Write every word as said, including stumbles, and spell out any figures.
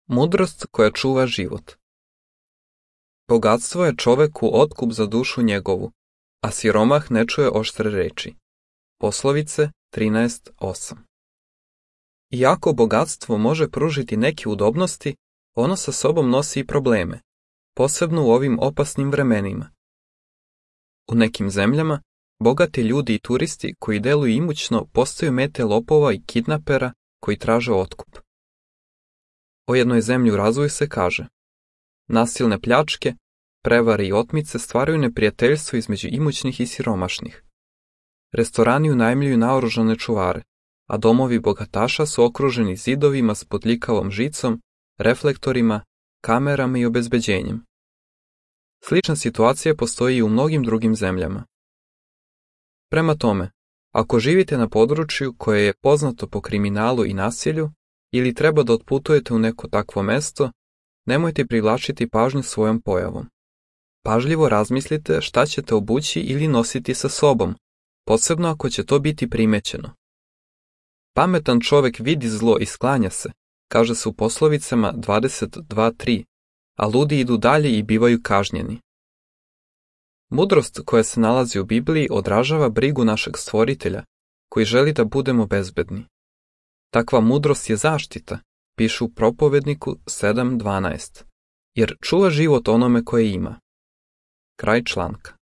Mudrost koja čuva život. Bogatstvo je čoveku otkup za dušu njegovu, a siromah ne čuje oštre reči. Poslovice trinaest osam. Iako bogatstvo može pružiti neke udobnosti, ono sa sobom nosi i probleme, posebno u ovim opasnim vremenima. U nekim zemljama, bogati ljudi i turisti koji deluju imućno postaju mete lopova i kidnapera koji traže otkup. O jednoj zemlji u razvoju se kaže: nasilne pljačke, prevare i otmice stvaraju neprijateljstvo između imućnih i siromašnih. Restorani unajmljuju naoružane čuvare, a domovi bogataša su okruženi zidovima s bodljikavom žicom, reflektorima, kamerama i obezbeđenjem. Slična situacija postoji i u mnogim drugim zemljama. Prema tome, ako živite na području koje je poznato po kriminalu i nasilju, ili treba da otputujete u neko takvo mesto, nemojte privlačiti pažnju svojom pojavom. Pažljivo razmislite šta ćete obući ili nositi sa sobom, posebno ako će to biti primećeno. Pametan čovek vidi zlo i sklanja se, kaže se u poslovicama dvadeset dva tri, a ludi idu dalje i bivaju kažnjeni. Mudrost koja se nalazi u Bibliji odražava brigu našeg Stvoritelja, koji želi da budemo bezbedni. Takva mudrost je zaštita, piše u Propovedniku sedam dvanaest, jer čuva život onome koje ima. Kraj članka.